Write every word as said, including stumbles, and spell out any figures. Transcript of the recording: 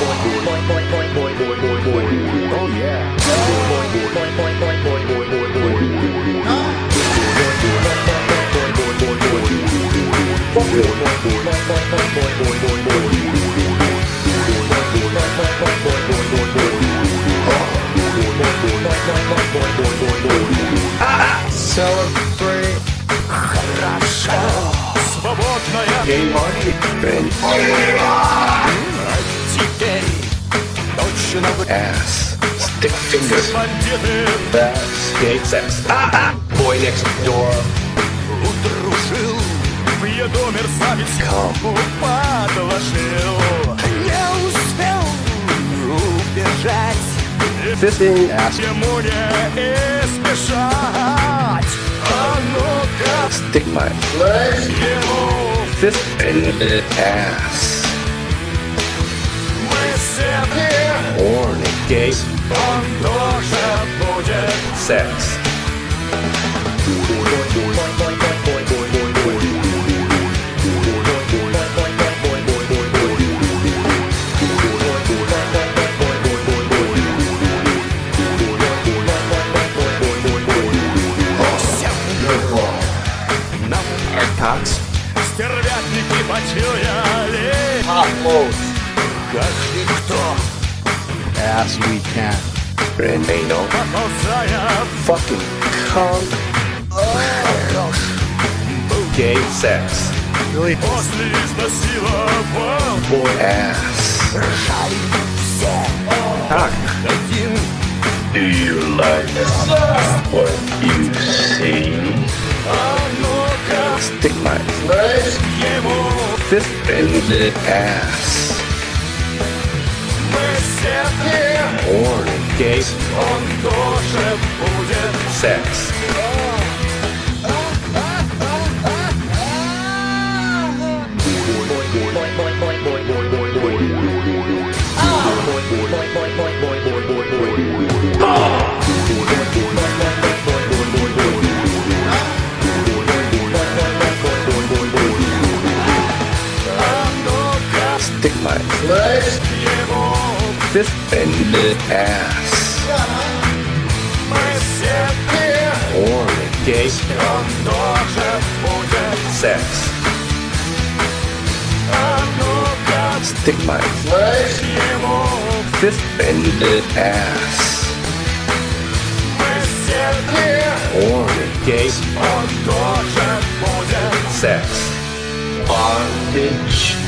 Oh yeah. Celebrate. Свободная Game party. теперь точно вы Ass. Stick fingers. бандиты That's gay sex. Ah, ah. Boy next door. удружил. В еду мерзавец Come. подложил. Не успел убежать. Fisting ass. Ему не избежать. А ну-ка, Stick my ему Fist. in the ass. мы все Horny. Gay он тоже будет. sex. Cocks. Стервятники почуяли, как никто, Ass we can. Renano. показая Fucking cunt. Gay sex. Really? после изнасиловал Boy ass. Cock. один. Do you like what you see? А ну-ка, Stick my ему Fist. in the ass. мы все, Horny. Gay он тоже будет. sex. Stick my Fist. in the ass. Мы все, Horny. Gay он тоже будет. sex. А ну-ка, Stick my ему Fist. in the ass. мы все, Horny. Gay он тоже будет. sex. Bondage.